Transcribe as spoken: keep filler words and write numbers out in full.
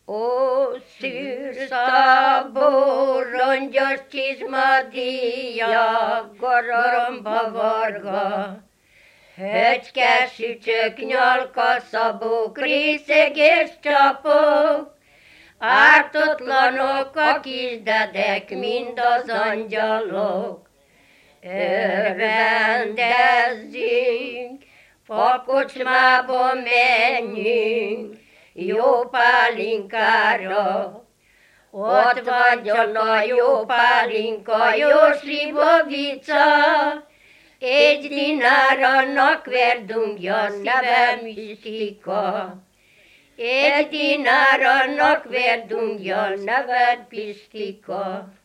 Ó, szűrszabó, rongyos csizmadíja, garamba varga, höcske, sücsök, nyalka, szabók, részeg és csapok, ártatlanok a kisdedek, mind az angyalok. Örvendezzünk, fakocsmába menjünk, jó pálinkára. Ott vagyon a jó pálinka, jó slivovica, egy dinár annak verdungja, szívem Pistika. Egy dinár annak verdungja, neved Pistika.